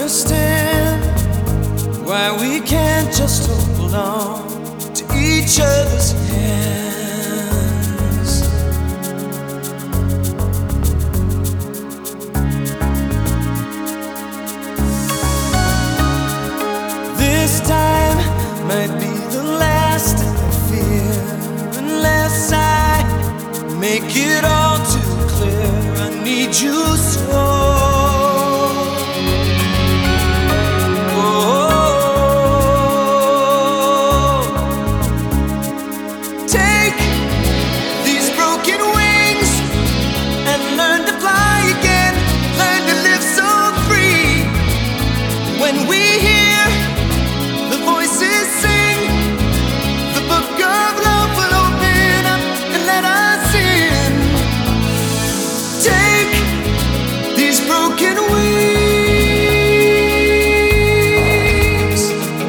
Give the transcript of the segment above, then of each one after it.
understand why we can't just hold on to each other's hands. This time might be the last I fear, unless I make it all too clear. I need you so. When we hear the voices sing, the book of love will open up and let us in. Take these broken wings,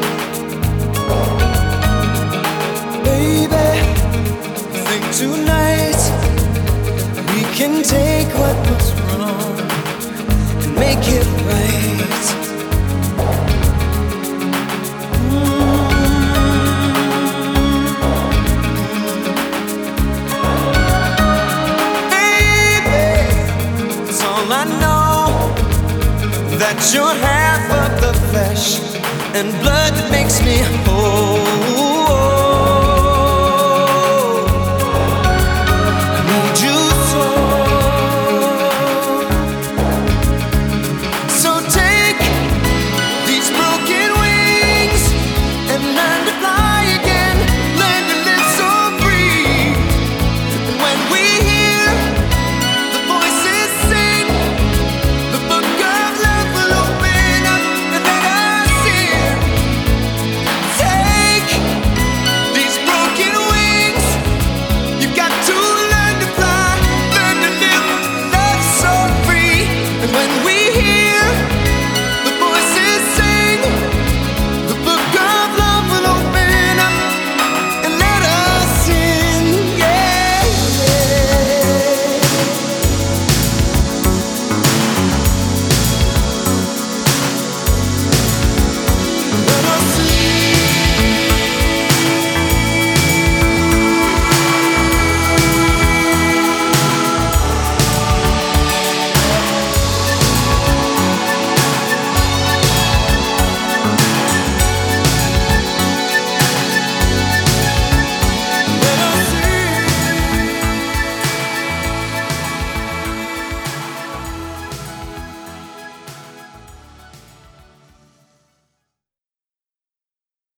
baby. I think tonight we can take what was wrong and make it right. I know that you're half of the flesh and blood that makes me whole.